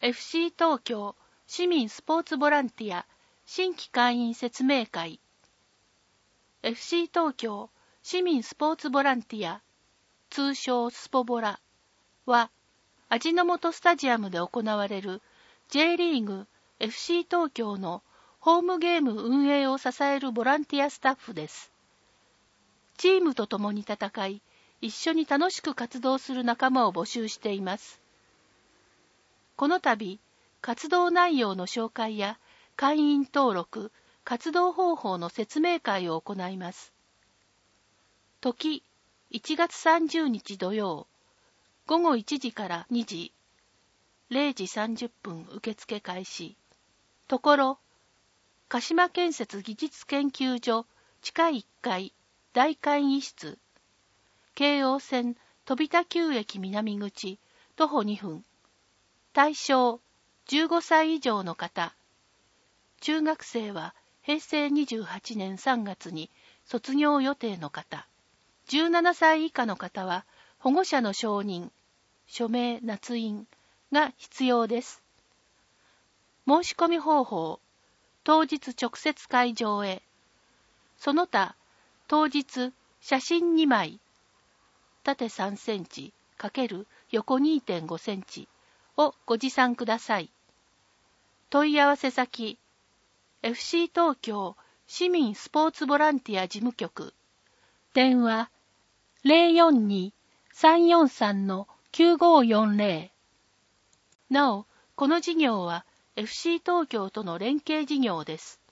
FC 東京市民スポーツボランティア新規会員説明会。 FC 東京市民スポーツボランティア、通称スポボラは、味の素スタジアムで行われる J リーグ FC 東京のホームゲーム運営を支えるボランティアスタッフです。チームと共に戦い、一緒に楽しく活動する仲間を募集しています。この度、活動内容の紹介や会員登録、活動方法の説明会を行います。時、1月30日土曜、午後1時から2時、0時30分受付開始。ところ、鹿島建設技術研究所地下1階大会議室、京王線飛田急駅南口徒歩2分、対象15歳以上の方、中学生は平成28年3月に卒業予定の方、17歳以下の方は保護者の承認、署名捺印が必要です。申し込み方法、当日直接会場へ、その他当日写真2枚、縦3センチ×横 2.5 センチをご持参ください。問い合わせ先、FC 東京市民スポーツボランティア事務局、電話 042-343-9540。なお、この事業は FC 東京との連携事業です。